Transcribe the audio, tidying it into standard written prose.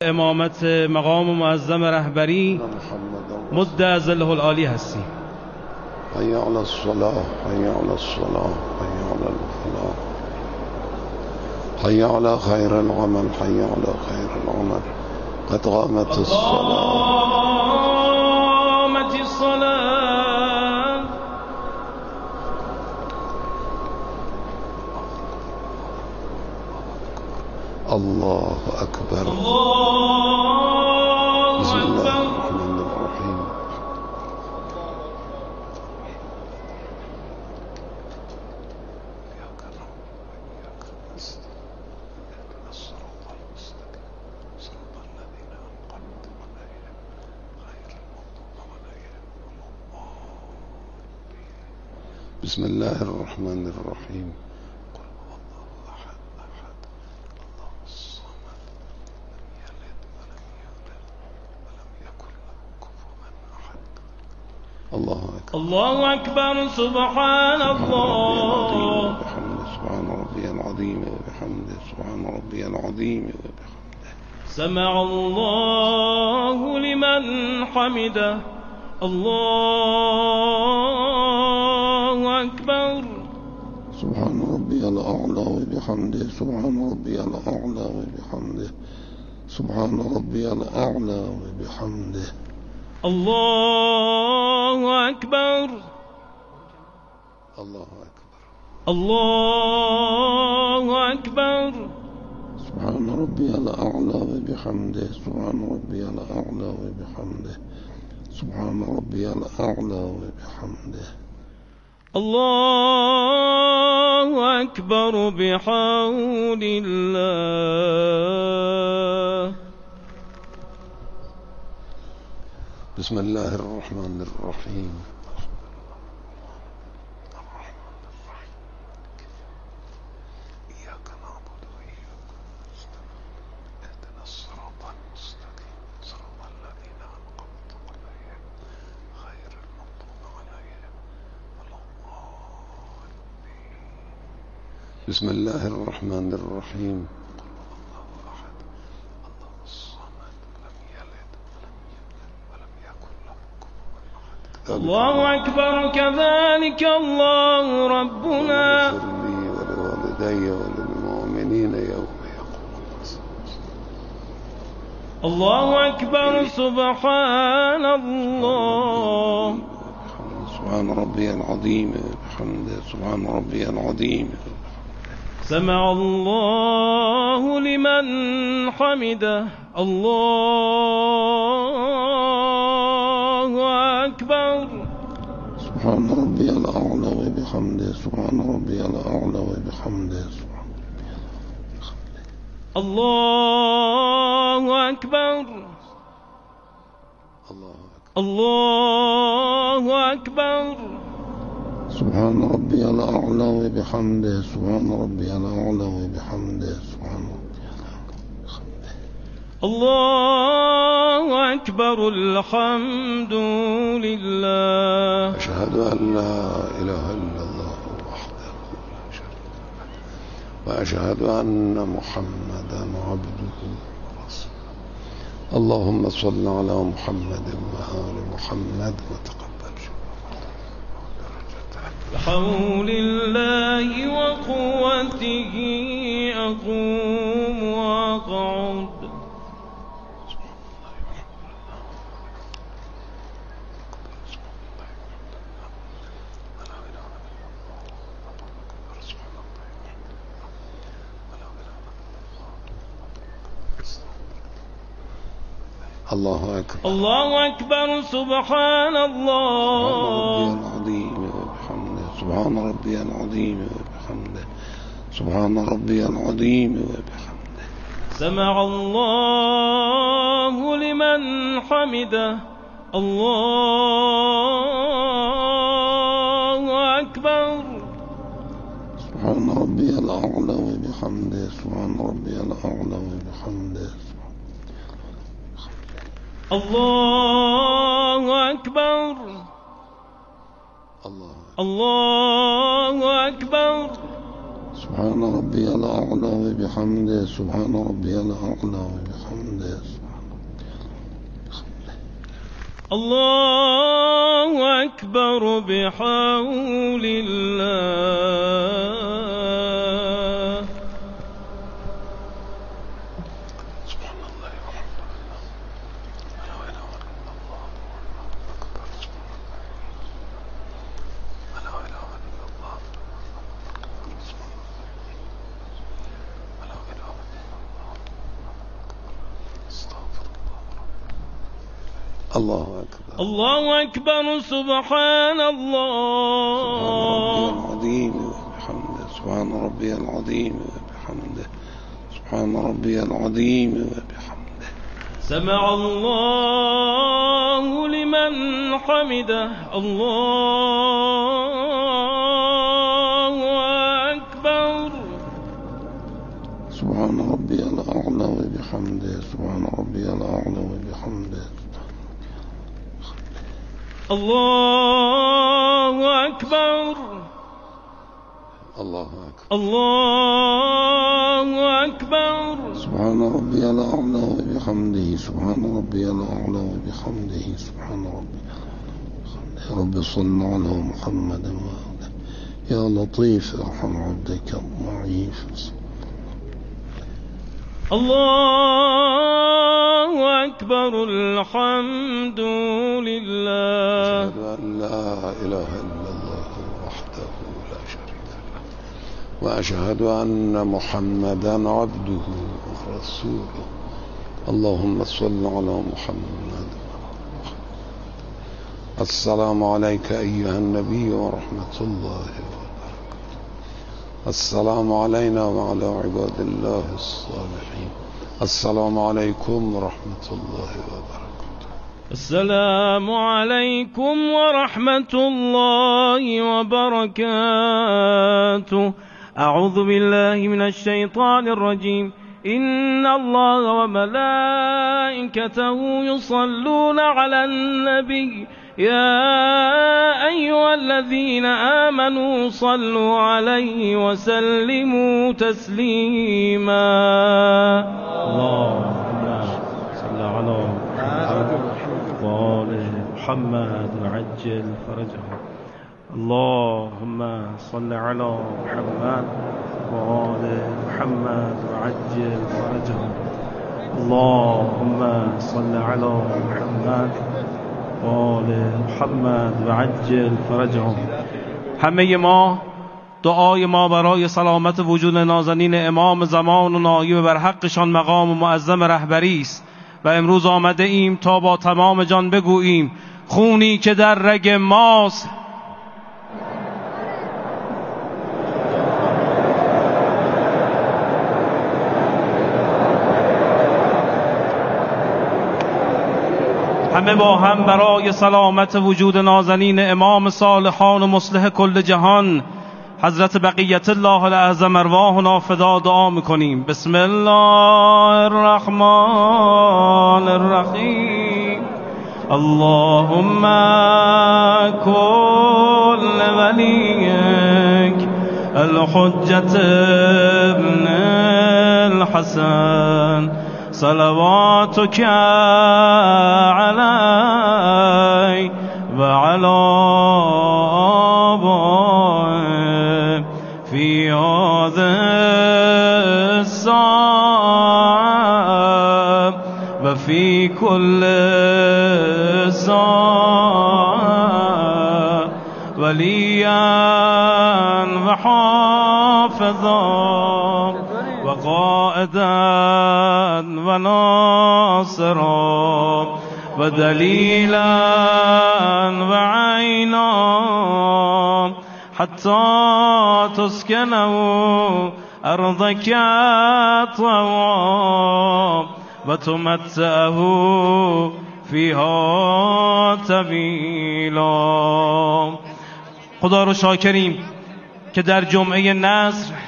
امامت مقام معظم رهبری مد ظله العالی هستی. حي على الصلاة حي على الصلاة حي على الفلاح حي على خير العمل حي على خير العمل قد قامت الصلاة قامت الصلاة. الله أكبر. بسم الله الرحمن الرحيم. بسم الله الرحمن الرحيم. قل هو الله أحد أحد الله الصمد لم يلد ولم يولد ولم يكن له كفوا أحد. الله أكبر. الله أكبر. سبحان الله وبحمده سبحان ربي العظيم وبحمده سبحان ربي العظيم وبحمده. سمع الله لمن حمده. الله أكبر. سبحان ربي الأعلى وبحمده سبحان ربي الأعلى وبحمده سبحان ربي الأعلى وبحمده. الله أكبر. الله أكبر. الله أكبر. سبحان ربي الأعلى وبحمده سبحان ربي الأعلى وبحمده سبحان ربي الأعلى وبحمده. الله أكبر بحول الله. بسم الله الرحمن الرحيم. إياك نعبد وإياك نستعين اهدنا الصراط المستقيم صراط الذين أنعمت عليهم غير المغضوب عليهم ولا الضالين. بسم الله الرحمن الرحيم. قل هو الله أحد الله الصمد لم يلد ولم يولد ولم يكن له كفوا أحد. الله أكبر. كذلك الله ربنا. اغفر لي ولوالدي وللمؤمنين يوم يقوم الحساب. الله أكبر. سبحان الله. سبحان ربي العظيم وبحمده سبحان ربي العظيم. سمع الله لمن حمده. الله أكبر. سبحان ربي الأعلى وبحمده سبحان ربي الأعلى وبحمده سبحان ربي الأعلى. الله أكبر. الله أكبر. سبحان ربي الأعلى وبحمده سبحان ربي الأعلى وبحمده سبحان ربي الأعلى وبحمده. الله أكبر. الحمد لله. أشهد أن لا إله إلا الله وحده لا شريك له وأشهد أن محمدا عبده ورسوله. اللهم صل على محمد وآل محمد وتقبل بحول الله وقوته أقوم وأقعد. الله أكبر. الله أكبر. سبحان الله. سبحان ربي العظيم وبحمده سبحان ربي العظيم وبحمده. سمع الله لمن حمده. الله أكبر. سبحان ربي الأعلى وبحمده سبحان ربي الأعلى وبحمده. الله أكبر. الله أكبر. سبحان ربي الأعلى وبحمده سبحان ربي الأعلى وبحمده الله أكبر بحول الله. سبحان الله والحمد لله ولا إله إلا الله أكبر ولا إله إلا الله ولا إله إلا الله استغفر الله أكبر الله أكبر سبحان الله سبحان ربي العظيم وبحمده سبحان ربي العظيم وبحمده. سمع الله لمن حمده. الله أكبر. سبحان ربي الأعلى وبحمده سبحان ربي الأعلى وبحمده. الله أكبر. الله أكبر. الله أكبر. سبحان ربي الأعلى وبحمده سبحان ربي الأعلى وبحمده سبحان ربي الأعلى. رب صل على محمد وآله. يا لطيف ارحم عبدك الضعيف. الله أكبر. الحمد لله. أشهد أن لا إله إلا الله وحده لا شريك له وأشهد أن محمدا عبده ورسوله. اللهم صل على محمد. السلام عليك أيها النبي ورحمة الله وبركاته. السلام علينا وعلى عباد الله الصالحين. السلام عليكم ورحمة الله وبركاته. السلام عليكم ورحمة الله وبركاته. أعوذ بالله من الشيطان الرجيم. إن الله وملائكته يصلون على النبي يا أيها الذين آمنوا صلوا عليه وسلموا تسليما. اللهم صل على محمد محمد وعجل فرجه. اللهم صل على محمد وآل محمد وعجل فرجه. اللهم صل على محمد وآل محمد وعجل فرجهم. همه ما دعای ما برای سلامت وجود نازنین امام زمان و نایب بر حقشان مقام معظم رهبری است و امروز آمده ایم تا با تمام جان بگوییم خونی که در رگ ماست همه با هم برای سلامت وجود نازنین امام صالحان و مصلح کل جهان حضرت بقیت الله الاعظم ارواحنا فدا دعا میکنیم. بسم الله الرحمن الرحیم. اللهم كل وليك الحجة ابن الحسن صلواتك علي وعلى آبائه في هذه الساعة وفي كل ساعة وليا وحافظا وقائدا وناصرا ودليلا وعينا حتى تسكنه أرضك طوعا وتمتعه فيها طويلا. خدا رو شاکریم که در جمعه نصر